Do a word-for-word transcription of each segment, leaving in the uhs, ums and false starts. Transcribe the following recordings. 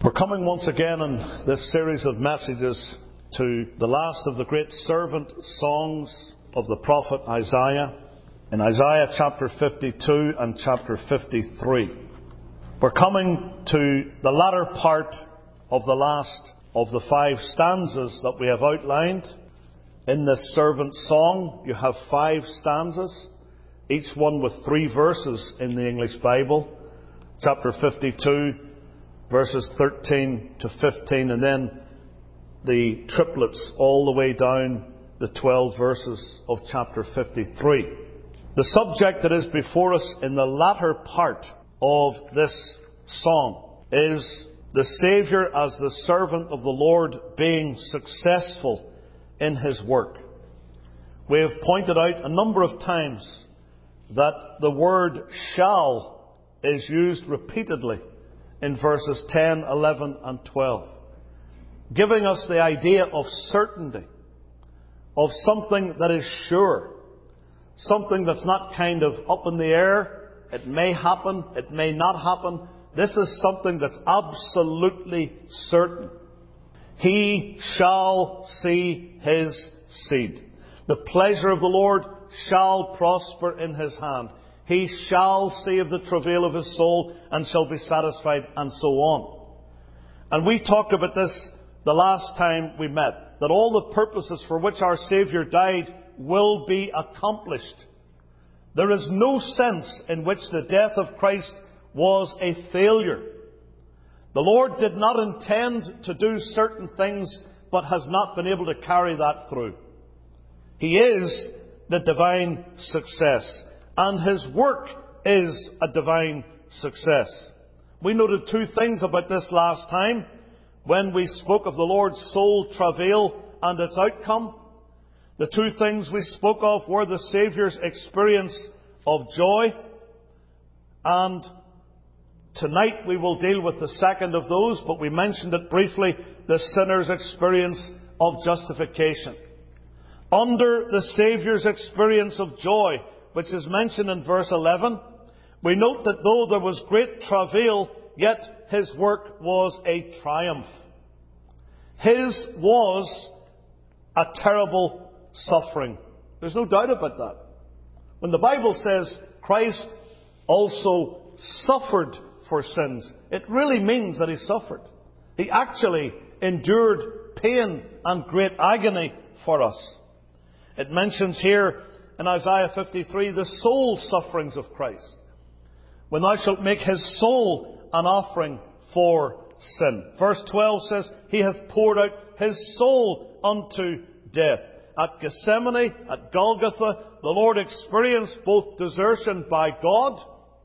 We're coming once again in this series of messages to the last of the great servant songs of the prophet Isaiah, in Isaiah chapter fifty-two and chapter fifty-three. We're coming to the latter part of the last of the five stanzas that we have outlined. In this servant song, you have five stanzas, each one with three verses in the English Bible. Chapter fifty-two, verses thirteen to fifteen, and then the triplets all the way down the twelve verses of chapter fifty-three. The subject that is before us in the latter part of this song is the Saviour as the servant of the Lord being successful in His work. We have pointed out a number of times that the word shall is used repeatedly in verses ten, eleven and twelve, giving us the idea of certainty, of something that is sure, something that's not kind of up in the air. It may happen, it may not happen. This is something that's absolutely certain. He shall see his seed. The pleasure of the Lord shall prosper in his hand. He shall see of the travail of his soul and shall be satisfied, and so on. And we talked about this the last time we met, that all the purposes for which our Saviour died will be accomplished. There is no sense in which the death of Christ was a failure. The Lord did not intend to do certain things, but has not been able to carry that through. He is the divine success, and His work is a divine success. We noted two things about this last time when we spoke of the Lord's soul travail and its outcome. The two things we spoke of were the Saviour's experience of joy, and tonight we will deal with the second of those, but we mentioned it briefly, the sinner's experience of justification. Under the Saviour's experience of joy, which is mentioned in verse eleven, we note that though there was great travail, yet His work was a triumph. His was a terrible suffering. There's no doubt about that. When the Bible says Christ also suffered for sins, it really means that He suffered. He actually endured pain and great agony for us. It mentions here in Isaiah fifty-three the soul sufferings of Christ, when thou shalt make His soul an offering for sin. Verse twelve says, He hath poured out His soul unto death. At Gethsemane, at Golgotha, the Lord experienced both desertion by God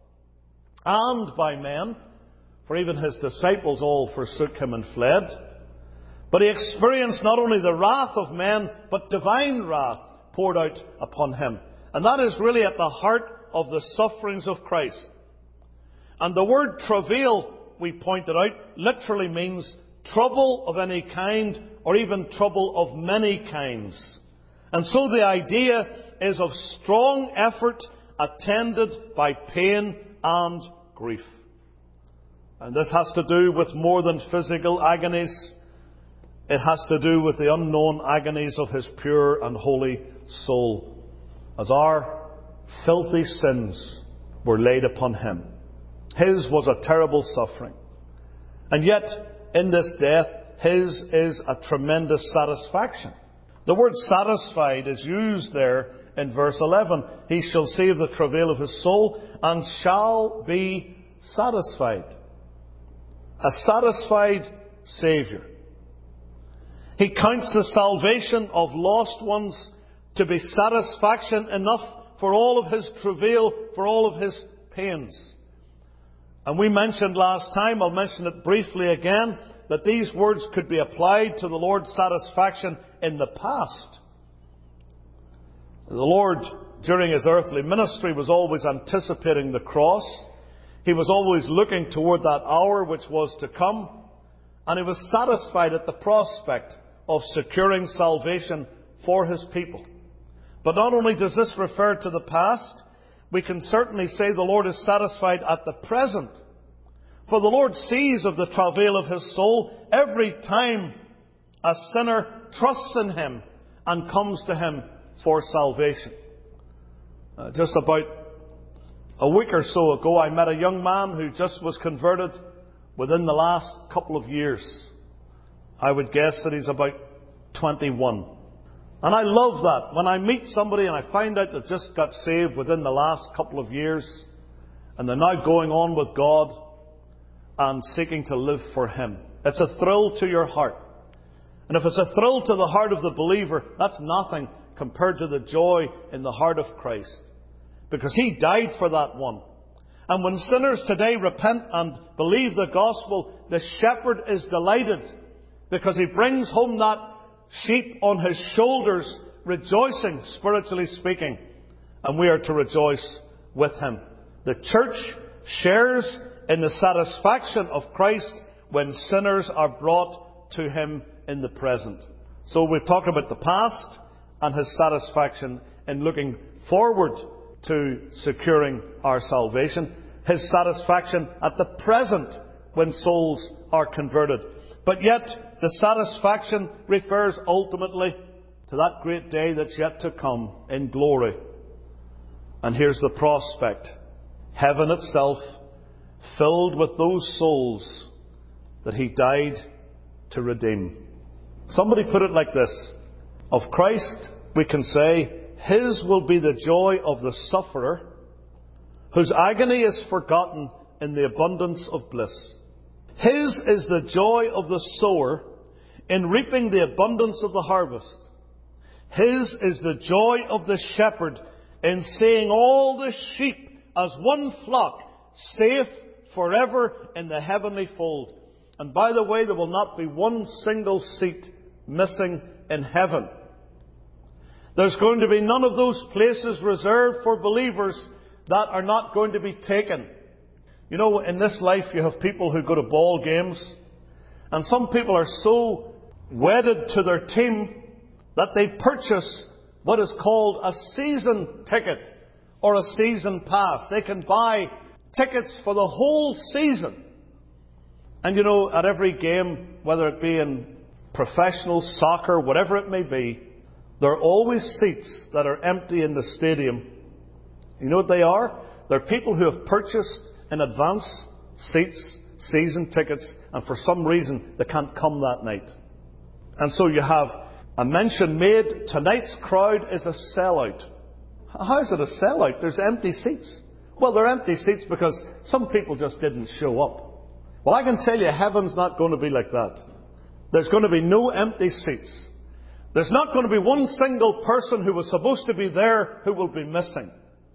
and by men, for even His disciples all forsook Him and fled. But He experienced not only the wrath of men, but divine wrath poured out upon Him. And that is really at the heart of the sufferings of Christ. And the word travail, we pointed out, literally means trouble of any kind, or even trouble of many kinds. And so the idea is of strong effort attended by pain and grief. And this has to do with more than physical agonies. It has to do with the unknown agonies of His pure and holy soul, as our filthy sins were laid upon Him. His was a terrible suffering. And yet, in this death, His is a tremendous satisfaction. The word satisfied is used there in verse eleven. He shall see of the travail of His soul and shall be satisfied. A satisfied Saviour. He counts the salvation of lost ones to be satisfaction enough for all of His travail, for all of His pains. And we mentioned last time, I'll mention it briefly again, that these words could be applied to the Lord's satisfaction in the past. The Lord, during His earthly ministry, was always anticipating the cross. He was always looking toward that hour which was to come. And He was satisfied at the prospect of securing salvation for His people. But not only does this refer to the past, we can certainly say the Lord is satisfied at the present. For the Lord sees of the travail of his soul every time a sinner trusts in him and comes to him for salvation. Uh, just about a week or so ago, I met a young man who just was converted within the last couple of years. I would guess that he's about twenty-one. And I love that. When I meet somebody and I find out they've just got saved within the last couple of years, and they're now going on with God and seeking to live for him. It's a thrill to your heart. And if it's a thrill to the heart of the believer, that's nothing compared to the joy in the heart of Christ. Because he died for that one. And when sinners today repent and believe the gospel, the shepherd is delighted because he brings home that sheep on his shoulders, rejoicing, spiritually speaking. And we are to rejoice with him. The church shares in the satisfaction of Christ when sinners are brought to him in the present. So we've talked about the past and his satisfaction in looking forward to securing our salvation. His satisfaction at the present when souls are converted. But yet, the satisfaction refers ultimately to that great day that's yet to come in glory. And here's the prospect. Heaven itself filled with those souls that he died to redeem. Somebody put it like this. Of Christ, we can say, his will be the joy of the sufferer, whose agony is forgotten in the abundance of bliss. His is the joy of the sower in reaping the abundance of the harvest. His is the joy of the shepherd in seeing all the sheep as one flock safe forever in the heavenly fold. And by the way, there will not be one single seat missing in heaven. There's going to be none of those places reserved for believers that are not going to be taken. You know, in this life you have people who go to ball games, and some people are so wedded to their team that they purchase what is called a season ticket or a season pass. They can buy tickets for the whole season. And you know, at every game, whether it be in professional soccer, whatever it may be, there are always seats that are empty in the stadium. You know what they are? They're people who have purchased in advance seats, season tickets, and for some reason they can't come that night. And so you have a mention made, tonight's crowd is a sellout. How is it a sellout? There's empty seats. Well, they're empty seats because some people just didn't show up. Well, I can tell you, heaven's not going to be like that. There's going to be no empty seats. There's not going to be one single person who was supposed to be there who will be missing.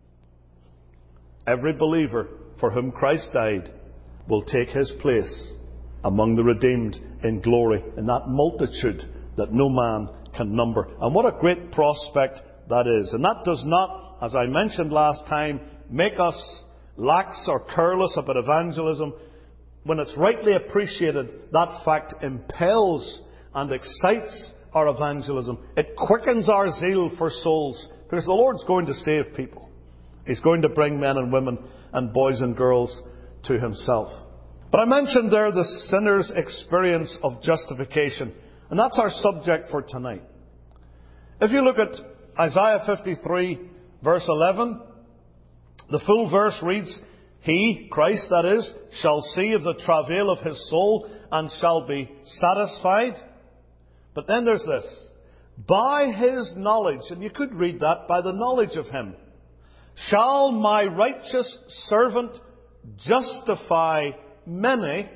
Every believer for whom Christ died will take his place among the redeemed in glory, in that multitude that no man can number. And what a great prospect that is. And that does not, as I mentioned last time, make us lax or careless about evangelism. When it's rightly appreciated, that fact impels and excites our evangelism. It quickens our zeal for souls, because the Lord's going to save people. He's going to bring men and women and boys and girls to himself. But I mentioned there the sinner's experience of justification. And that's our subject for tonight. If you look at Isaiah fifty-three, verse eleven, the full verse reads, He, Christ that is, shall see of the travail of his soul and shall be satisfied. But then there's this, by his knowledge, and you could read that, by the knowledge of him, shall my righteous servant justify many,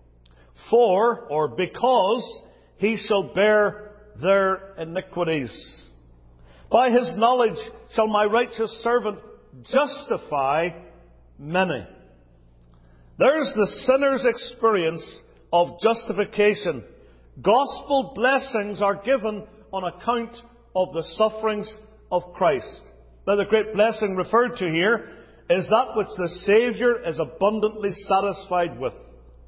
for, or because, he shall bear their iniquities. By his knowledge shall my righteous servant justify many. There's the sinner's experience of justification. Gospel blessings are given on account of the sufferings of Christ. Now, the great blessing referred to here is that which the Saviour is abundantly satisfied with.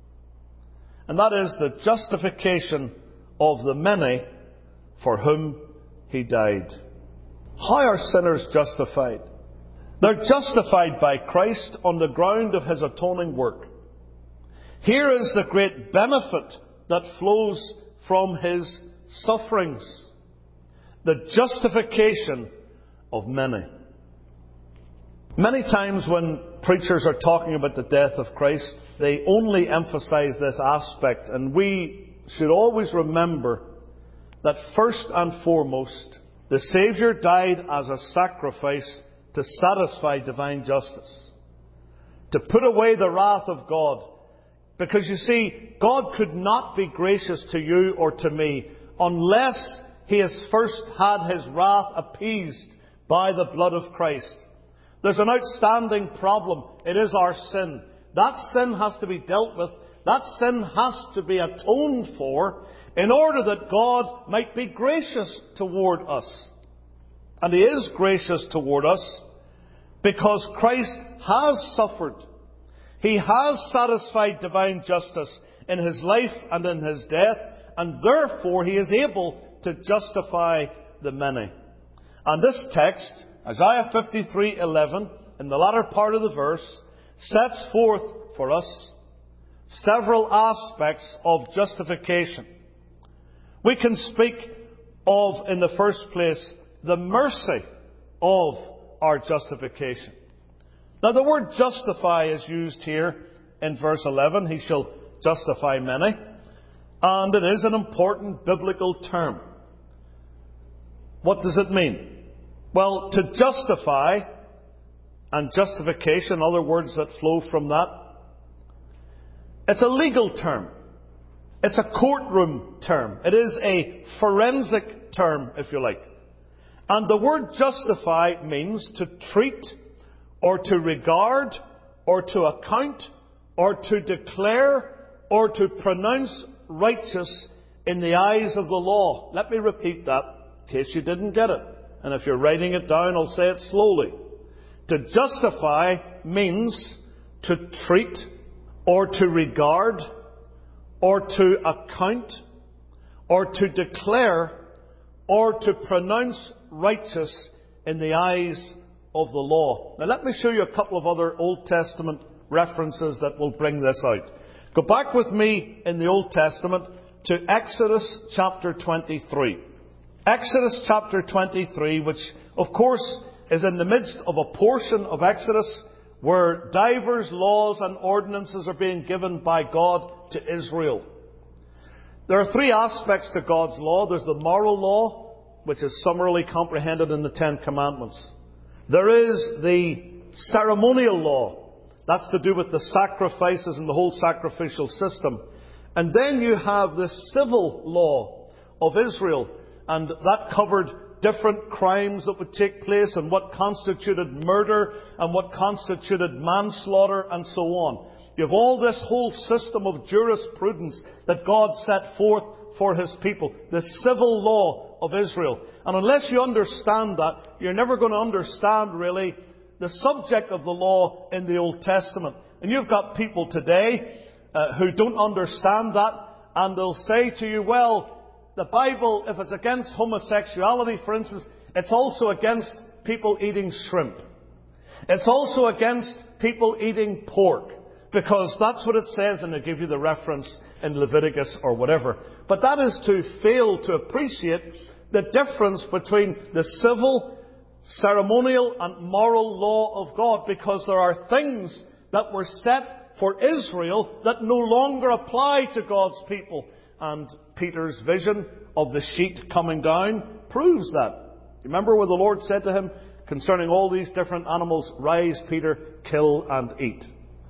And that is the justification of the many for whom he died. How are sinners justified? They're justified by Christ on the ground of his atoning work. Here is the great benefit that flows from his sufferings. The justification of many. Many times when preachers are talking about the death of Christ, they only emphasize this aspect, and we should always remember that first and foremost, the Saviour died as a sacrifice to satisfy divine justice, to put away the wrath of God. Because you see, God could not be gracious to you or to me unless He has first had His wrath appeased by the blood of Christ. There's an outstanding problem. It is our sin. That sin has to be dealt with. That sin has to be atoned for in order that God might be gracious toward us. And He is gracious toward us because Christ has suffered. He has satisfied divine justice in His life and in His death, and therefore He is able to justify the many. And this text, Isaiah fifty-three eleven, in the latter part of the verse, sets forth for us several aspects of justification. We can speak of, in the first place, the mercy of our justification. Now, the word justify is used here in verse eleven. He shall justify many. And it is an important biblical term. What does it mean? Well, to justify and justification, other words that flow from that, it's a legal term. It's a courtroom term. It is a forensic term, if you like. And the word justify means to treat, or to regard, or to account, or to declare, or to pronounce righteous in the eyes of the law. Let me repeat that in case you didn't get it. And if you're writing it down, I'll say it slowly. To justify means to treat, or to regard, or to account, or to declare, or to pronounce righteous in the eyes of the law. Now let me show you a couple of other Old Testament references that will bring this out. Go back with me in the Old Testament to Exodus chapter twenty-three. Exodus chapter twenty-three, which of course is in the midst of a portion of Exodus where divers laws and ordinances are being given by God to Israel. There are three aspects to God's law. There's the moral law, which is summarily comprehended in the Ten Commandments. There is the ceremonial law. That's to do with the sacrifices and the whole sacrificial system. And then you have the civil law of Israel. And that covered different crimes that would take place and what constituted murder and what constituted manslaughter and so on. You have all this whole system of jurisprudence that God set forth for His people. The civil law of Israel. And unless you understand that, you're never going to understand really the subject of the law in the Old Testament. And you've got people today uh, who don't understand that, and they'll say to you, well, the Bible, if it's against homosexuality, for instance, it's also against people eating shrimp. It's also against people eating pork, because that's what it says, and they give you the reference in Leviticus or whatever. But that is to fail to appreciate the difference between the civil, ceremonial and moral law of God, because there are things that were set for Israel that no longer apply to God's people. And Peter's vision of the sheet coming down proves that. Remember what the Lord said to him concerning all these different animals? Rise, Peter, kill and eat.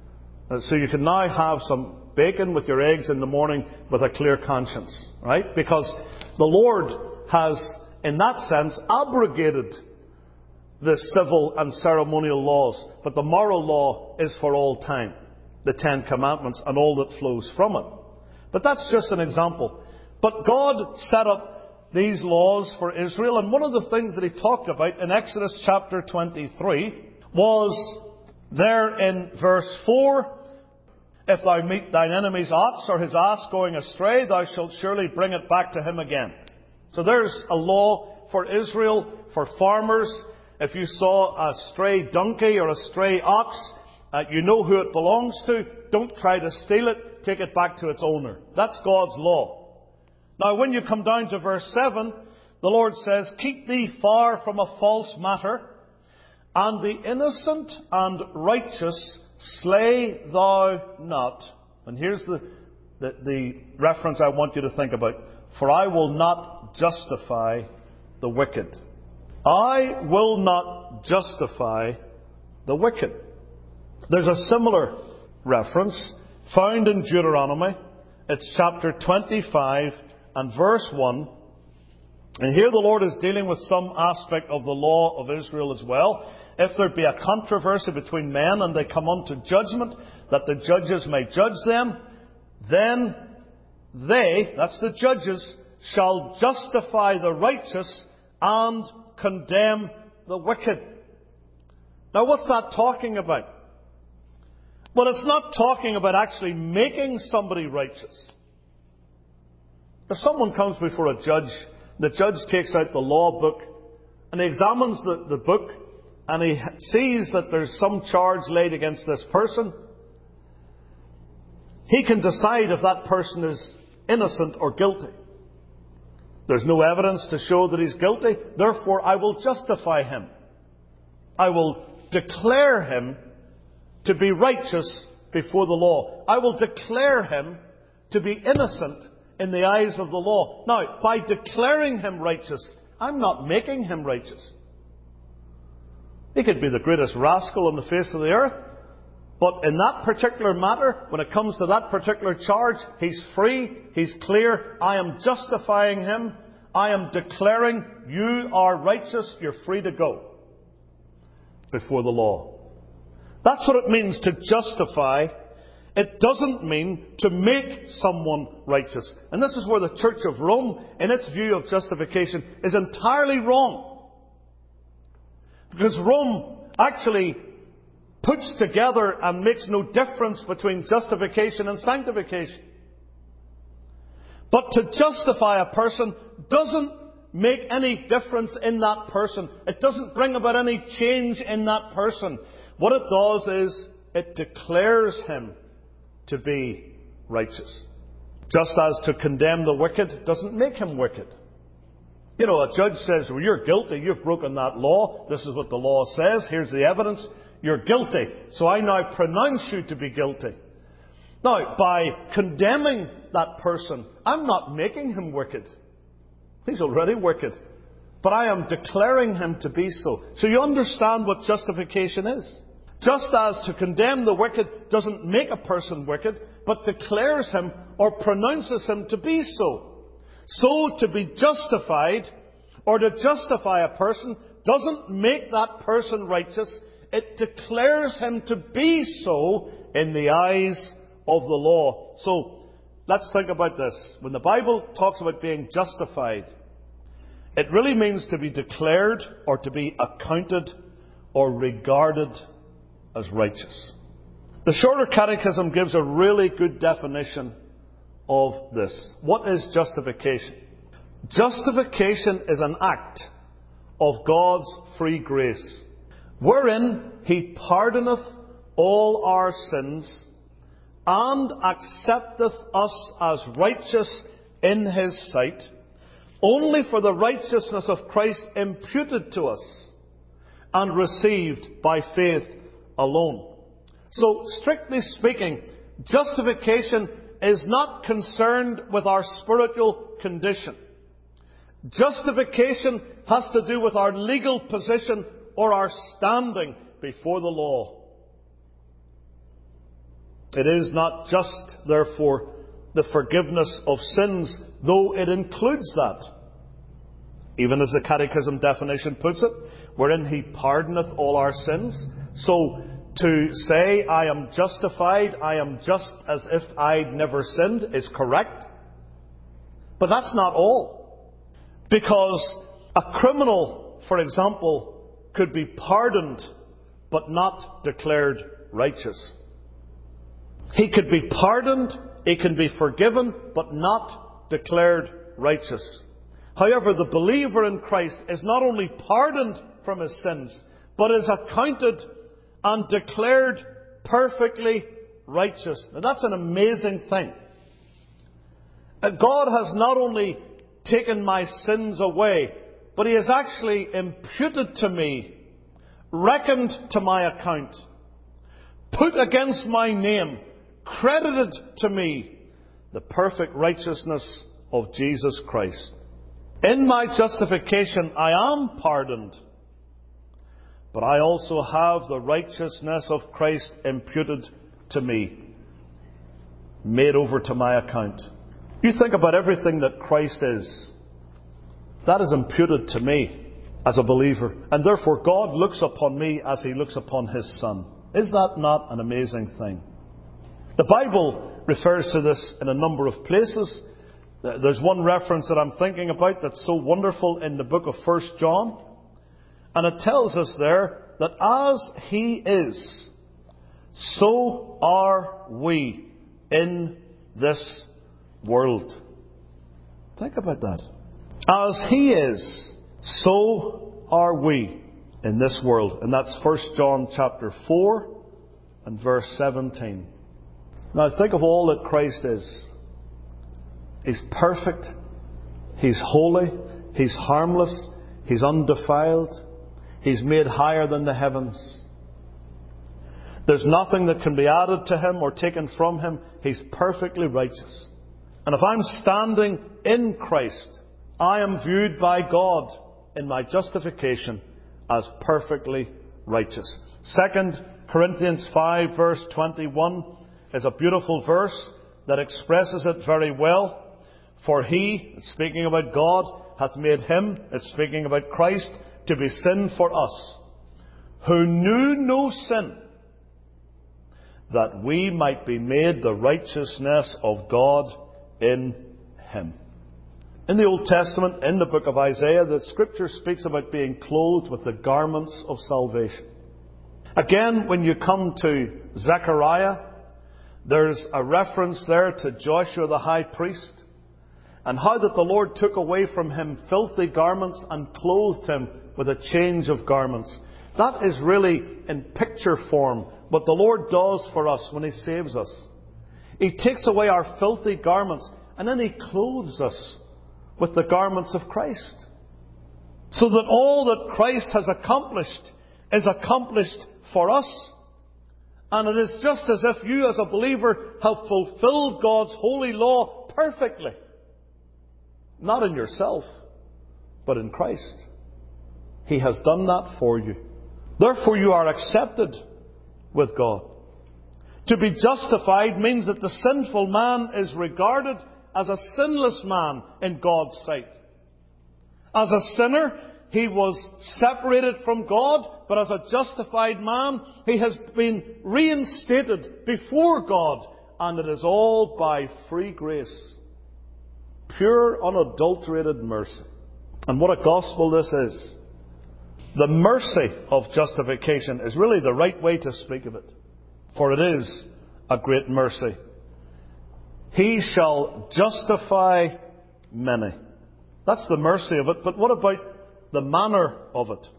And so you can now have some bacon with your eggs in the morning with a clear conscience, right? Because the Lord has, in that sense, abrogated the civil and ceremonial laws. But the moral law is for all time. The Ten Commandments and all that flows from it. But that's just an example. But God set up these laws for Israel. And one of the things that He talked about in Exodus chapter twenty-three was there in verse four, if thou meet thine enemy's ox or his ass going astray, thou shalt surely bring it back to him again. So there's a law for Israel, for farmers. If you saw a stray donkey or a stray ox, uh, you know who it belongs to. don't try to steal it, take it back to its owner. That's God's law. Now, when you come down to verse seven, the Lord says, keep thee far from a false matter, and the innocent and righteous slay thou not. And here's the, the, the reference I want you to think about. For I will not justify the wicked. I will not justify the wicked. There's a similar reference found in Deuteronomy. It's chapter twenty-five and verse one. And here the Lord is dealing with some aspect of the law of Israel as well. If there be a controversy between men and they come unto judgment, that the judges may judge them, then they, that's the judges, shall justify the righteous and condemn the wicked. Now, what's that talking about? Well, it's not talking about actually making somebody righteous. If someone comes before a judge, the judge takes out the law book and he examines the, the book and he sees that there's some charge laid against this person, he can decide if that person is innocent or guilty. There's no evidence to show that he's guilty, therefore I will justify him. I will declare him to be righteous before the law. I will declare him to be innocent in the eyes of the law. Now, by declaring him righteous, I'm not making him righteous. He could be the greatest rascal on the face of the earth, but in that particular matter, when it comes to that particular charge, he's free, he's clear. I am justifying him. I am declaring you are righteous. You're free to go before the law. That's what it means to justify. It doesn't mean to make someone righteous. And this is where the Church of Rome, in its view of justification, is entirely wrong. Because Rome actually puts together and makes no difference between justification and sanctification. But to justify a person doesn't make any difference in that person. It doesn't bring about any change in that person. What it does is it declares him to be righteous. Just as to condemn the wicked doesn't make him wicked. You know, a judge says, well, you're guilty, you've broken that law, this is what the law says, here's the evidence, you're guilty, so I now pronounce you to be guilty. Now, by condemning that person, I'm not making him wicked. He's already wicked. But I am declaring him to be so. So you understand what justification is. Just as to condemn the wicked doesn't make a person wicked, but declares him or pronounces him to be so. So to be justified, or to justify a person, doesn't make that person righteous. It declares him to be so in the eyes of the law. So, let's think about this. When the Bible talks about being justified, it really means to be declared or to be accounted or regarded as righteous. The Shorter Catechism gives a really good definition of this. What is justification? Justification is an act of God's free grace, wherein He pardoneth all our sins, and accepteth us as righteous in His sight, only for the righteousness of Christ imputed to us, and received by faith alone. So, strictly speaking, justification is not concerned with our spiritual condition. Justification has to do with our legal position or our standing before the law. It is not just, therefore, the forgiveness of sins, though it includes that. Even as the Catechism definition puts it, wherein He pardoneth all our sins. So, to say, I am justified, I am just as if I'd never sinned, is correct. But that's not all. Because a criminal, for example, could be pardoned, but not declared righteous. He could be pardoned, he can be forgiven, but not declared righteous. However, the believer in Christ is not only pardoned from his sins, but is accounted and declared perfectly righteous. Now that's an amazing thing. God has not only taken my sins away, but He has actually imputed to me, reckoned to my account, put against my name, credited to me the perfect righteousness of Jesus Christ. In my justification I am pardoned, but I also have the righteousness of Christ imputed to me, made over to my account. You think about everything that Christ is. That is imputed to me as a believer. And therefore God looks upon me as He looks upon His Son. Is that not an amazing thing? The Bible refers to this in a number of places. There's one reference that I'm thinking about that's so wonderful in the book of First John. And it tells us there that as He is, so are we in this world. Think about that. As He is, so are we in this world. And that's First John chapter four and verse seventeen. Now think of all that Christ is. He's perfect. He's holy. He's harmless. He's undefiled. He's made higher than the heavens. There's nothing that can be added to Him or taken from Him. He's perfectly righteous. And if I'm standing in Christ, I am viewed by God in my justification as perfectly righteous. Second Corinthians five verse twenty-one is a beautiful verse that expresses it very well. For He, it's speaking about God, hath made Him, it's speaking about Christ, to be sin for us, who knew no sin, that we might be made the righteousness of God in Him. In the Old Testament, in the book of Isaiah, the Scripture speaks about being clothed with the garments of salvation. Again, when you come to Zechariah, there's a reference there to Joshua the high priest, and how that the Lord took away from him filthy garments and clothed him with a change of garments. That is really in picture form what the Lord does for us when He saves us. He takes away our filthy garments and then He clothes us with the garments of Christ. So that all that Christ has accomplished is accomplished for us. And it is just as if you as a believer have fulfilled God's holy law perfectly. Not in yourself, but in Christ. He has done that for you. Therefore you are accepted with God. To be justified means that the sinful man is regarded as a sinless man in God's sight. As a sinner, he was separated from God, but as a justified man, he has been reinstated before God, and it is all by free grace. Pure, unadulterated mercy. And what a gospel this is. The mercy of justification is really the right way to speak of it. For it is a great mercy. He shall justify many. That's the mercy of it. But what about the manner of it?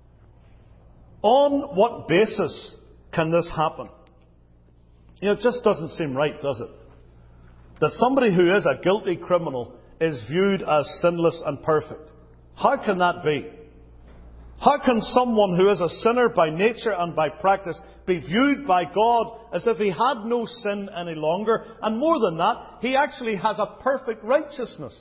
On what basis can this happen? You know, it just doesn't seem right, does it? That somebody who is a guilty criminal is viewed as sinless and perfect. How can that be? How can someone who is a sinner by nature and by practice be viewed by God as if he had no sin any longer? And more than that, he actually has a perfect righteousness.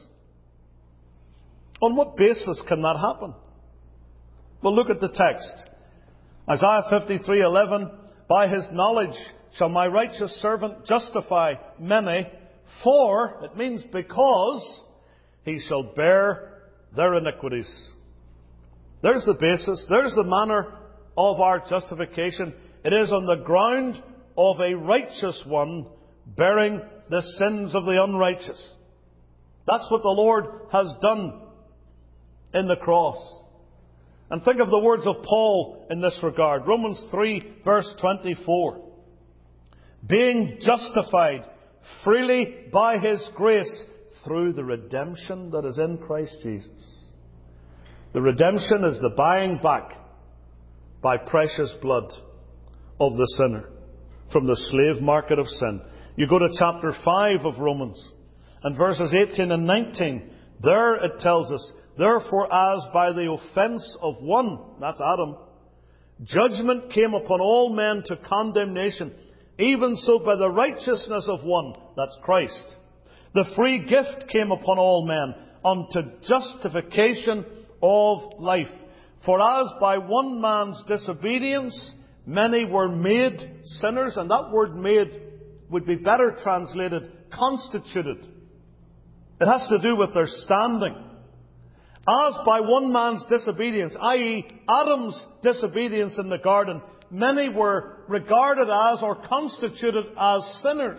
On what basis can that happen? Well, look at the text. Isaiah fifty-three eleven, by His knowledge shall my righteous servant justify many, for, it means because, he shall bear their iniquities. There's the basis. There's the manner of our justification. It is on the ground of a righteous one bearing the sins of the unrighteous. That's what the Lord has done in the cross. And think of the words of Paul in this regard. Romans three verse twenty-four. Being justified freely by His grace through the redemption that is in Christ Jesus. The redemption is the buying back by precious blood of the sinner. from the slave market of sin. You go to chapter five of Romans, and verses eighteen and nineteen, there it tells us, therefore as by the offence of one, that's Adam, judgment came upon all men to condemnation, even so by the righteousness of one, that's Christ, the free gift came upon all men unto justification of life. For as by one man's disobedience many were made sinners, and that word made would be better translated constituted. It has to do with their standing. As by one man's disobedience, that is Adam's disobedience in the garden, many were regarded as or constituted as sinners.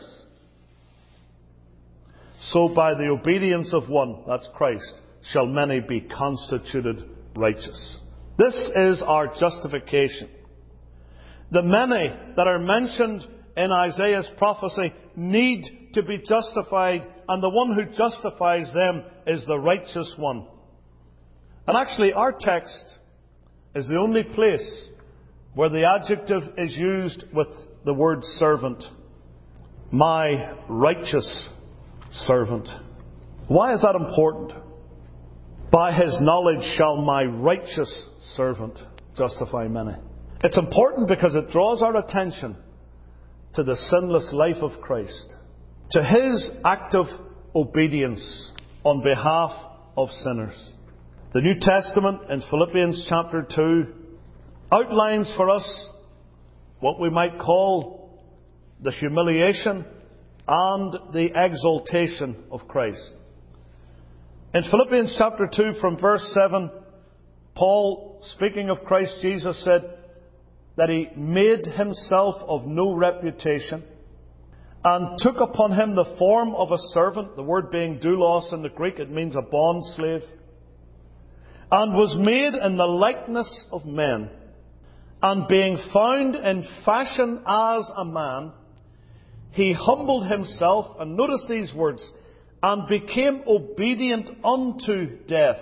So by the obedience of one, that's Christ, shall many be constituted righteous. This is our justification. The many that are mentioned in Isaiah's prophecy need to be justified, and the one who justifies them is the righteous one. And actually, our text is the only place where the adjective is used with the word servant. My righteous servant. Why is that important? By his knowledge shall my righteous servant justify many. It's important because it draws our attention to the sinless life of Christ, to his active obedience on behalf of sinners. The New Testament in Philippians chapter two outlines for us what we might call the humiliation and the exaltation of Christ. In Philippians chapter two from verse seven, Paul, speaking of Christ Jesus, said that he made himself of no reputation and took upon him the form of a servant, the word being doulos in the Greek, it means a bond slave, and was made in the likeness of men, and being found in fashion as a man, he humbled himself, and notice these words, and became obedient unto death,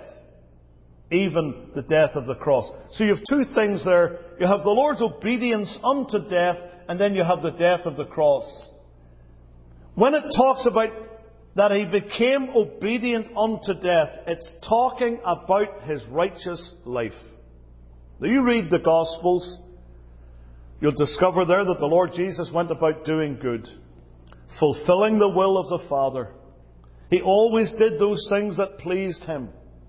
even the death of the cross. So you have two things there. You have the Lord's obedience unto death, and then you have the death of the cross. When it talks about that he became obedient unto death, it's talking about his righteous life. Now you read the Gospels, you'll discover there that the Lord Jesus went about doing good, fulfilling the will of the Father. He always did those things that pleased him.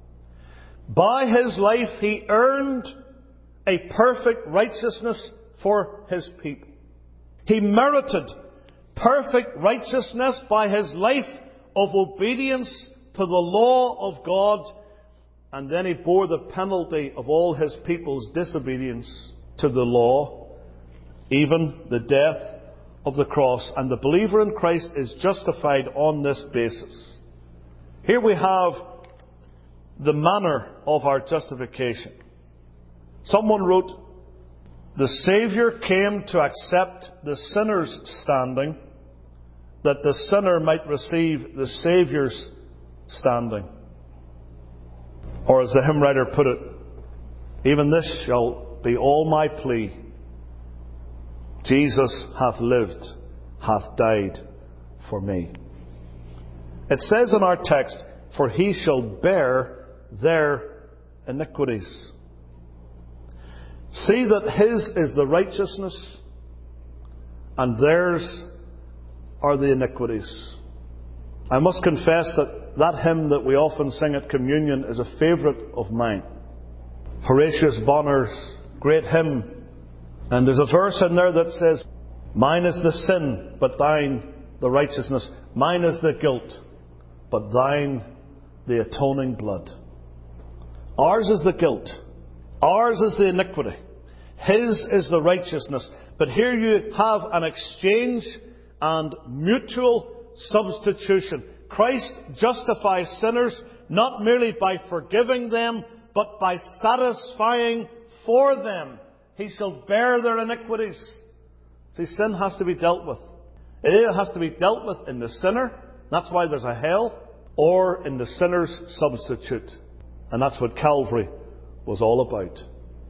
By his life he earned a perfect righteousness for his people. He merited perfect righteousness by his life of obedience to the law of God, and then he bore the penalty of all his people's disobedience to the law, even the death of the cross. And the believer in Christ is justified on this basis. Here we have the manner of our justification. Someone wrote, the Saviour came to accept the sinner's standing, that the sinner might receive the Saviour's standing. Or as the hymn writer put it, even this shall be all my plea. Jesus hath lived, hath died for me. It says in our text, for he shall bear their iniquities. See that his is the righteousness and theirs are the iniquities. I must confess that that hymn that we often sing at communion is a favourite of mine. Horatius Bonner's great hymn. And there's a verse in there that says, mine is the sin, but thine the righteousness. Mine is the guilt, but thine the atoning blood. Ours is the guilt. Ours is the iniquity. His is the righteousness. But here you have an exchange and mutual substitution. Christ justifies sinners not merely by forgiving them, but by satisfying for them. He shall bear their iniquities. See, sin has to be dealt with. It either has to be dealt with in the sinner, that's why there's a hell, or in the sinner's substitute. And that's what Calvary was all about.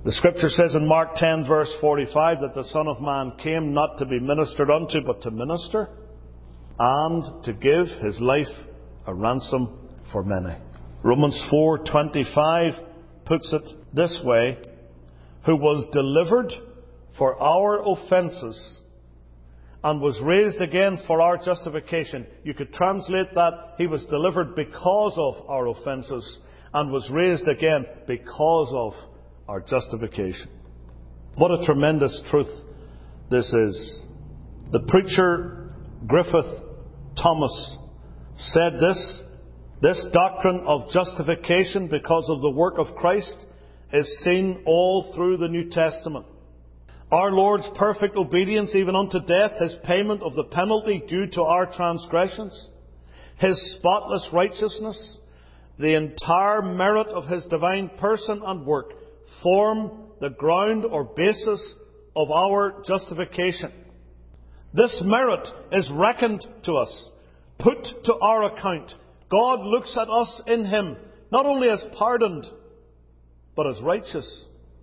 The Scripture says in Mark ten verse forty-five that the Son of Man came not to be ministered unto, but to minister and to give His life a ransom for many. Romans four twenty-five puts it this way: who was delivered for our offences and was raised again for our justification. You could translate that: He was delivered because of our offences and was raised again because of our justification. What a tremendous truth this is. The preacher Griffith Thomas said this: this doctrine of justification because of the work of Christ is seen all through the New Testament. Our Lord's perfect obedience, even unto death, His payment of the penalty due to our transgressions, His spotless righteousness, the entire merit of His divine person and work form the ground or basis of our justification. This merit is reckoned to us, put to our account. God looks at us in Him, not only as pardoned, but as righteous.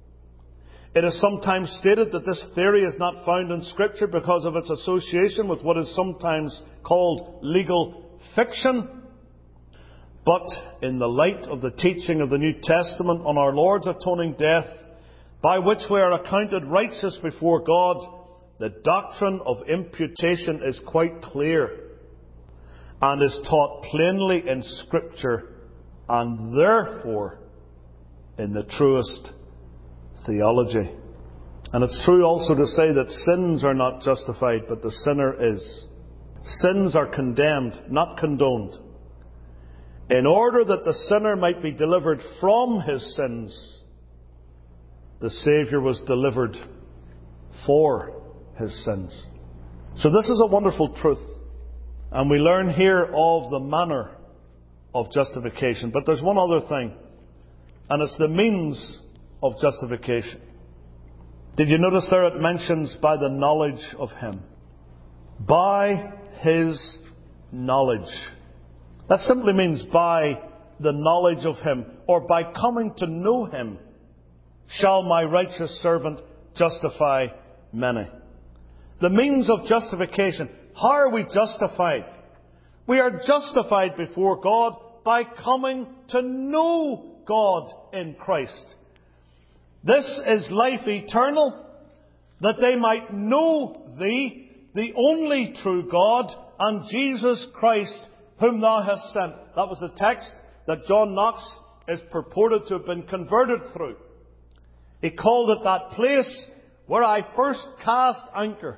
It is sometimes stated that this theory is not found in Scripture because of its association with what is sometimes called legal fiction. But in the light of the teaching of the New Testament on our Lord's atoning death, by which we are accounted righteous before God, the doctrine of imputation is quite clear and is taught plainly in Scripture, and therefore in the truest theology. And it's true also to say that sins are not justified, but the sinner is. Sins are condemned, not condoned. In order that the sinner might be delivered from his sins, the Saviour was delivered for his sins. So this is a wonderful truth. And we learn here of the manner of justification. But there's one other thing, and it's the means of justification. Did you notice there it mentions by the knowledge of Him? By His knowledge. That simply means by the knowledge of Him, or by coming to know Him, shall my righteous servant justify many. The means of justification. How are we justified? We are justified before God by coming to know God in Christ. This is life eternal, that they might know Thee, the only true God, and Jesus Christ, whom Thou hast sent. That was the text that John Knox is purported to have been converted through. He called it that place where I first cast anchor.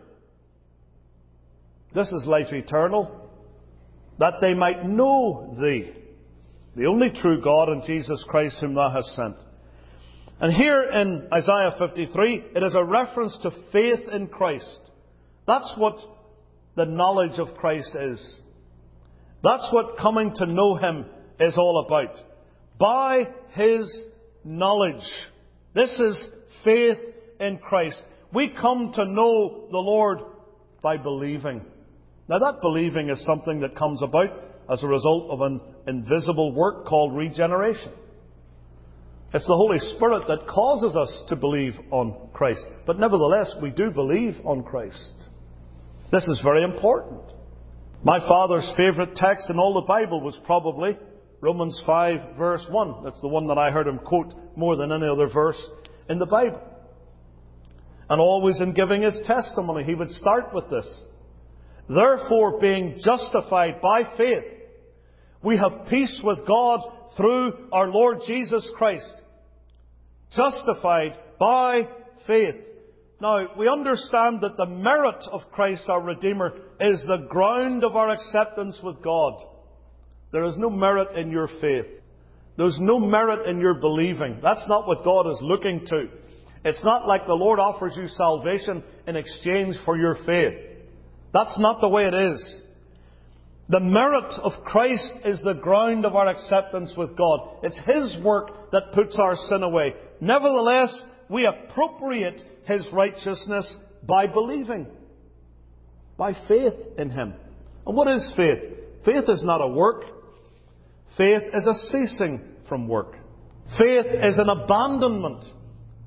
This is life eternal, that they might know Thee, the only true God, and Jesus Christ, whom Thou hast sent. And here in Isaiah fifty-three, it is a reference to faith in Christ. That's what the knowledge of Christ is. That's what coming to know Him is all about. By His knowledge. This is faith in Christ. We come to know the Lord by believing. Now that believing is something that comes about as a result of an invisible work called regeneration. It's the Holy Spirit that causes us to believe on Christ. But nevertheless, we do believe on Christ. This is very important. My father's favourite text in all the Bible was probably Romans five verse one. That's the one that I heard him quote more than any other verse in the Bible. And always in giving his testimony, he would start with this. Therefore, being justified by faith, we have peace with God through our Lord Jesus Christ. Justified by faith. Now, we understand that the merit of Christ our Redeemer is the ground of our acceptance with God. There is no merit in your faith. There's no merit in your believing. That's not what God is looking to. It's not like the Lord offers you salvation in exchange for your faith. That's not the way it is. The merit of Christ is the ground of our acceptance with God. It's His work that puts our sin away. Nevertheless, we appropriate His righteousness by believing. By faith in Him. And what is faith? Faith is not a work. Faith is a ceasing from work. Faith is an abandonment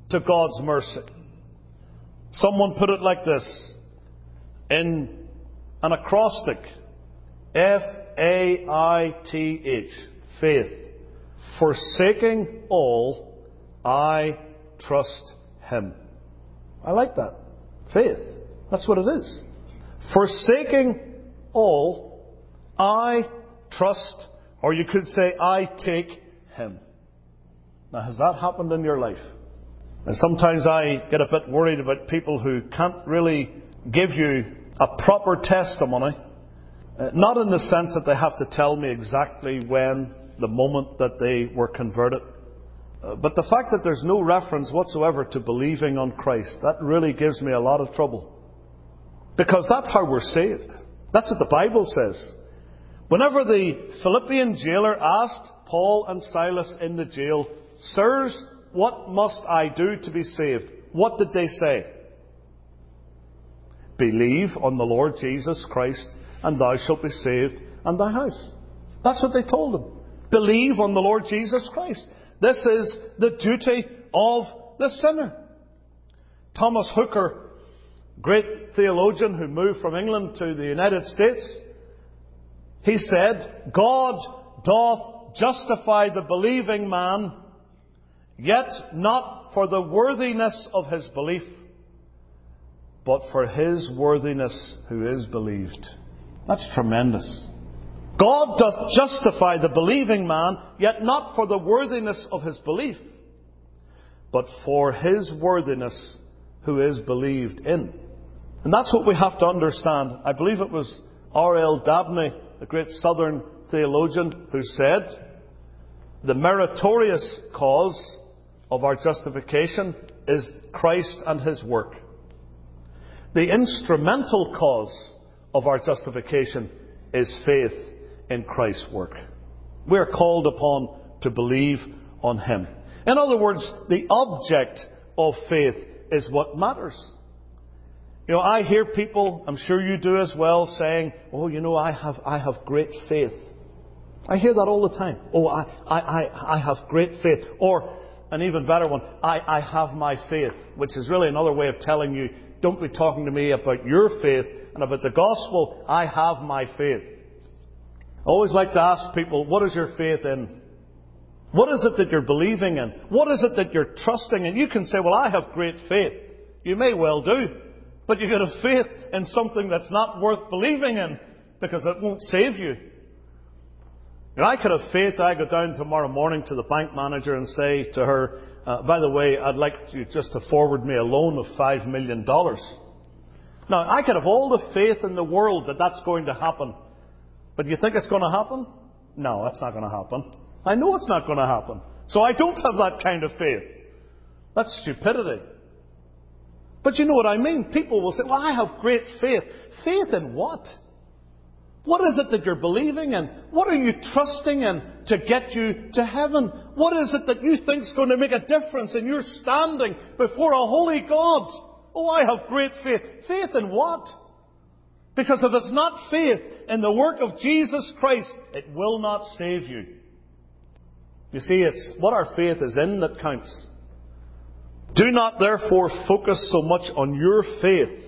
to God's mercy. Someone put it like this in an acrostic. F A I T H. Faith. Forsaking all, I trust Him. I like that. Faith. That's what it is. Forsaking all, I trust, or you could say, I take Him. Now, has that happened in your life? And sometimes I get a bit worried about people who can't really give you a proper testimony. Uh, not in the sense that they have to tell me exactly when, the moment that they were converted. Uh, but the fact that there's no reference whatsoever to believing on Christ, that really gives me a lot of trouble. Because that's how we're saved. That's what the Bible says. Whenever the Philippian jailer asked Paul and Silas in the jail, Sirs, what must I do to be saved? What did they say? Believe on the Lord Jesus Christ, and thou shalt be saved, and thy house. That's what they told him. Believe on the Lord Jesus Christ. This is the duty of the sinner. Thomas Hooker, great theologian who moved from England to the United States, he said, God doth justify the believing man, yet not for the worthiness of his belief, but for his worthiness who is believed. That's tremendous. God doth justify the believing man, yet not for the worthiness of his belief, but for his worthiness who is believed in. And that's what we have to understand. I believe it was R L Dabney, the great southern theologian, who said, the meritorious cause of our justification is Christ and His work. The instrumental cause of our justification is faith in Christ's work. We are called upon to believe on Him. In other words, the object of faith is what matters. You know, I hear people, I'm sure you do as well, saying, oh, you know, I have I have great faith. I hear that all the time. Oh, I, I, I, I have great faith. Or, an even better one, I, I have my faith, which is really another way of telling you, don't be talking to me about your faith and about the gospel. I have my faith. I always like to ask people, what is your faith in? What is it that you're believing in? What is it that you're trusting in? You can say, well, I have great faith. You may well do. But you've got a faith in something that's not worth believing in, because it won't save you. And I could have faith that I go down tomorrow morning to the bank manager and say to her, uh, by the way, I'd like you just to forward me a loan of five million dollars. Now, I could have all the faith in the world that that's going to happen. But do you think it's going to happen? No, that's not going to happen. I know it's not going to happen. So I don't have that kind of faith. That's stupidity. But you know what I mean? People will say, well, I have great faith. Faith in what? What is it that you're believing in? What are you trusting in to get you to heaven? What is it that you think is going to make a difference in your standing before a holy God? Oh, I have great faith. Faith in what? Because if it's not faith in the work of Jesus Christ, it will not save you. You see, it's what our faith is in that counts. Do not therefore focus so much on your faith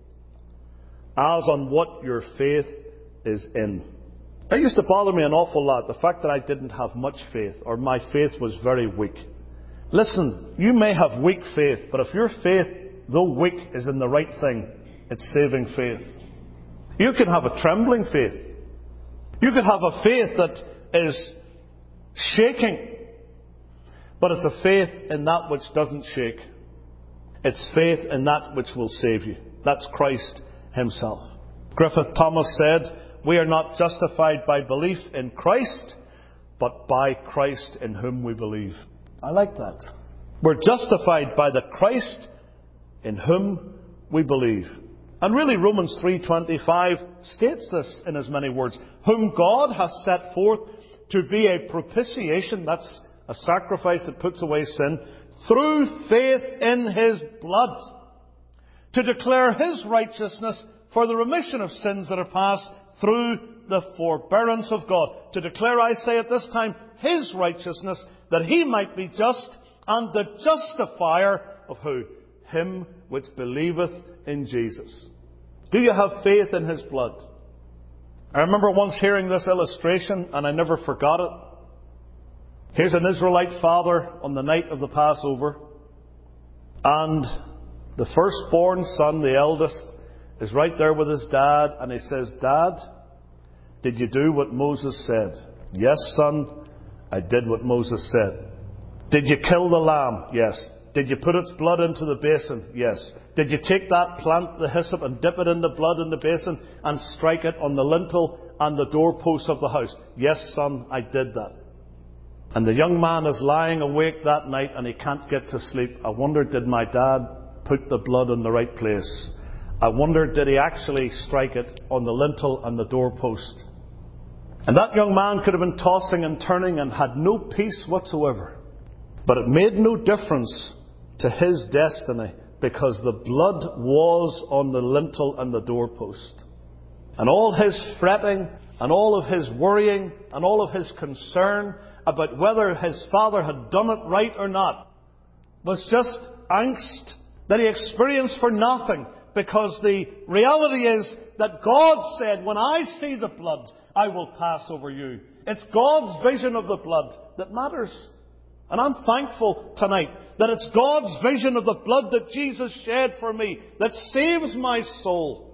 as on what your faith is in. It used to bother me an awful lot, the fact that I didn't have much faith, or my faith was very weak. Listen, you may have weak faith, but if your faith, though weak, is in the right thing, it's saving faith. You can have a trembling faith. You could have a faith that is shaking. But it's a faith in that which doesn't shake. It's faith in that which will save you. That's Christ Himself. Griffith Thomas said, we are not justified by belief in Christ, but by Christ in whom we believe. I like that. We're justified by the Christ in whom we believe. And really Romans three twenty-five states this in as many words. Whom God has set forth to be a propitiation, that's a sacrifice that puts away sin, through faith in His blood, to declare His righteousness for the remission of sins that are past through the forbearance of God. To declare, I say at this time, His righteousness, that He might be just and the justifier of who? Him which believeth in Jesus. Do you have faith in His blood? I remember once hearing this illustration and I never forgot it. Here's an Israelite father on the night of the Passover, and the firstborn son, the eldest, is right there with his dad, and he says, "Dad, did you do what Moses said?" "Yes, son, I did what Moses said." "Did you kill the lamb?" "Yes." "Did you put its blood into the basin?" "Yes." "Did you take that plant, the hyssop, and dip it in the blood in the basin and strike it on the lintel and the doorposts of the house?" "Yes, son, I did that." And the young man is lying awake that night and he can't get to sleep. "I wonder, did my dad put the blood in the right place? I wonder, did he actually strike it on the lintel and the doorpost?" And that young man could have been tossing and turning and had no peace whatsoever. But it made no difference to his destiny, because the blood was on the lintel and the doorpost. And all his fretting and all of his worrying and all of his concern about whether his father had done it right or not was just angst that he experienced for nothing, because the reality is that God said, "When I see the blood, I will pass over you." It's God's vision of the blood that matters. And I'm thankful tonight that it's God's vision of the blood that Jesus shed for me that saves my soul.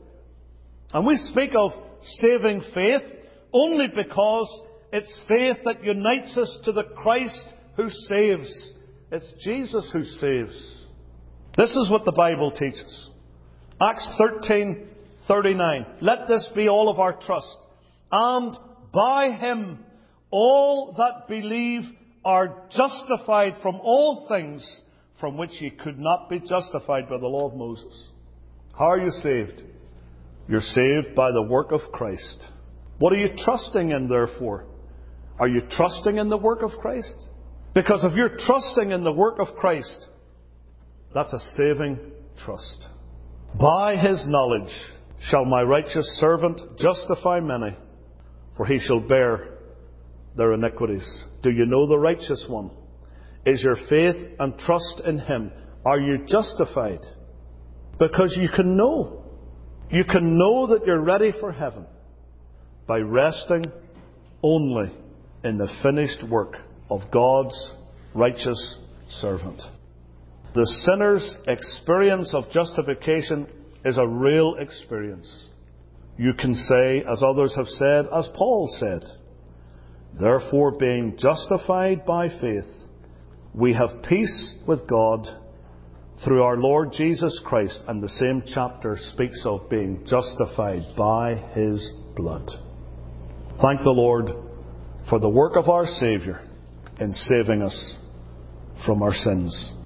And we speak of saving faith only because it's faith that unites us to the Christ who saves. It's Jesus who saves. This is what the Bible teaches. Acts thirteen thirty-nine. "Let this be all of our trust. And by Him all that believe are justified from all things from which ye could not be justified by the law of Moses." How are you saved? You're saved by the work of Christ. What are you trusting in, therefore? Are you trusting in the work of Christ? Because if you're trusting in the work of Christ, that's a saving trust. "By His knowledge shall my righteous servant justify many, for he shall bear their iniquities." Do you know the righteous one? Is your faith and trust in Him? Are you justified? Because you can know. You can know that you're ready for heaven by resting only in the finished work of God's righteous servant. The sinner's experience of justification is a real experience. You can say, as others have said, as Paul said, "Therefore, being justified by faith, we have peace with God through our Lord Jesus Christ." And the same chapter speaks of being justified by His blood. Thank the Lord for the work of our Saviour in saving us from our sins.